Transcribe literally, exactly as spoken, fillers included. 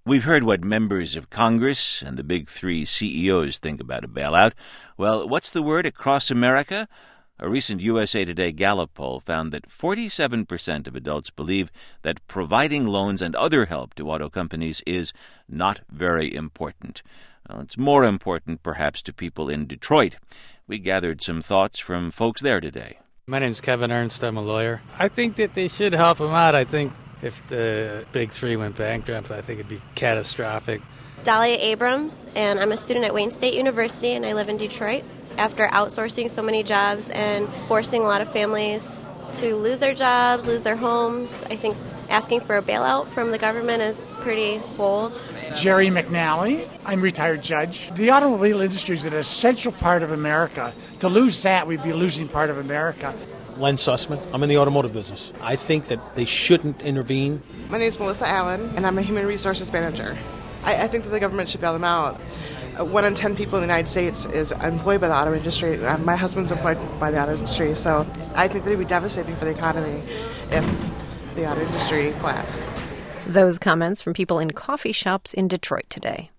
We've heard what members of Congress and the big three C E Os think about a bailout. Well, what's the word across America? A recent U S A Today Gallup poll found that forty-seven percent of adults believe that providing loans and other help to auto companies is not very important. Well, it's more important, perhaps, to people in Detroit. We gathered some thoughts from folks there today. My name's Kevin Ernst. I'm a lawyer. I think that they should help them out. I think if the big three went bankrupt, I think it'd be catastrophic. Dahlia Abrams, and I'm a student at Wayne State University, and I live in Detroit. After outsourcing so many jobs and forcing a lot of families to lose their jobs, lose their homes, I think asking for a bailout from the government is pretty bold. Jerry McNally. I'm a retired judge. The automobile industry is an essential part of America. To lose that, we'd be losing part of America. Len Sussman. I'm in the automotive business. I think that they shouldn't intervene. My name is Melissa Allen, and I'm a human resources manager. I, I think that the government should bail them out. Uh, one in ten people in the United States is employed by the auto industry. Uh, my husband's employed by the auto industry, so I think that it would be devastating for the economy if the auto industry collapsed. Those comments from people in coffee shops in Detroit today.